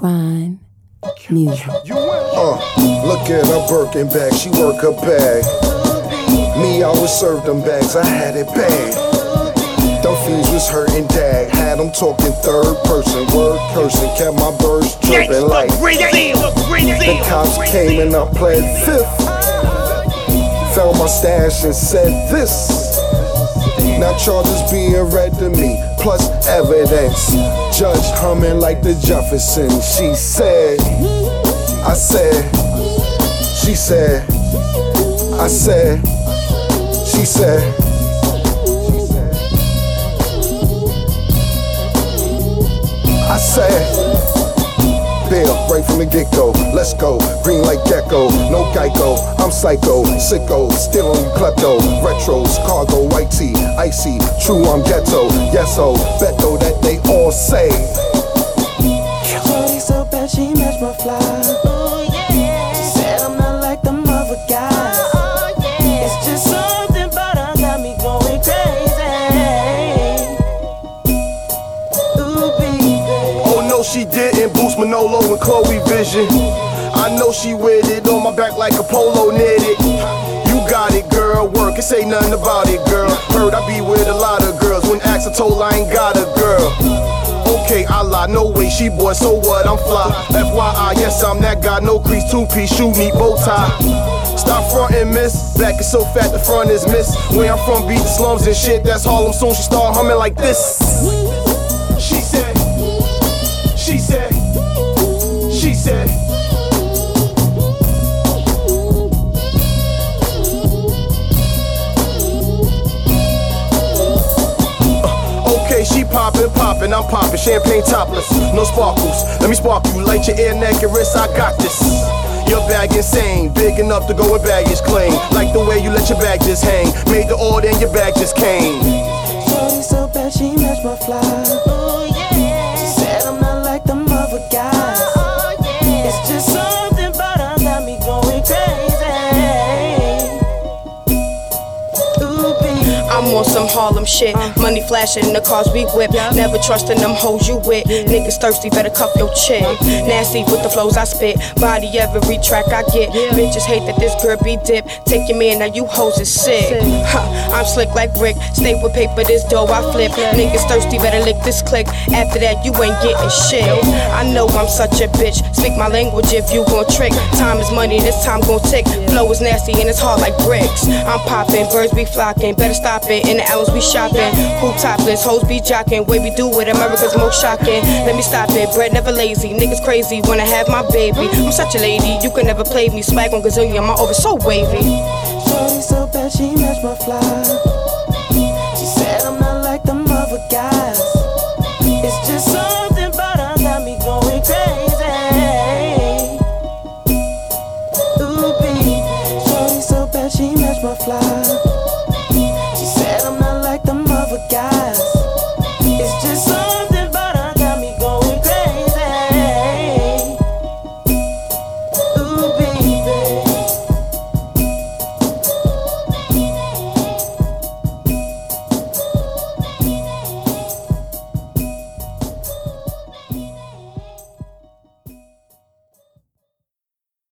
Klein Music. Look at her Birkin bag, she work her bag. Me, I was served them bags, I had it bad. Them fiends was hurting dag, had them talking third person, word person, kept my birds chirping like. The cops came and I pled fifth. Found my stash and said this. Now charges being read to me, plus evidence. Judge humming like the Jeffersons. She said, I said, she said, I said, she said. I said, Bill, right from the get-go, let's go, green like gecko, no Geico, I'm psycho, sicko, still on klepto, retros, cargo, white tee, icy, true I'm ghetto, yes-o, bet-o that they all say. Shorty so bad she matched my fly. Oh yeah. She said I'm not like them other guys. Oh yeah. It's just something about her got me going crazy. Ooh baby. Oh no she didn't, Boost Manolo and Chloe Vision. I know she with it on my back like a polo knitted. You got it girl, work, it say nothing about it girl. Heard I be with a lot of girls, when asked I told I ain't got a girl. Okay, I lie, no way, she boy, so what, I'm fly. FYI, yes, I'm that guy, no crease, two-piece, shoe, neat, bow tie. Stop frontin', miss, back is so fat, the front is miss. Where I'm from, beat the slums and shit, that's Harlem, soon she start humming like this. She said, she said, she said. She poppin', I'm poppin', champagne topless, no sparkles. Let me spark you, light your ear, neck, and wrist, I got this. Your bag insane, big enough to go with baggage claim. Like the way you let your bag just hang, made the order and your bag just came. Shorty so bad she matched my fly. Oh yeah. She said I'm not like them other guys. Oh yeah. It's just something about her got me going crazy. I'm on some Harlem shit, money flashing in the cars we whip. Never trusting them hoes you with. Niggas thirsty, better cuff your chick. Nasty with the flows I spit, body every track I get. Bitches hate that this girl be dip. Take your man, now you hoes is sick. I'm slick like Rick, stay with paper, this dough I flip. Niggas thirsty, better lick this click. After that, you ain't getting shit. I know I'm such a bitch, speak my language if you gon' trick. Time is money, this time gon' tick. Flow is nasty and it's hard like bricks. I'm popping, birds be flocking, better stop it. In the hours we shopping, cool topless, hoes be jocking. Way we do it, America's most shocking. Let me stop it, bread never lazy. Niggas crazy, wanna have my baby. I'm such a lady, you can never play me. Swag on gazillion, my over so wavy. Shorty so bad she matched my fly.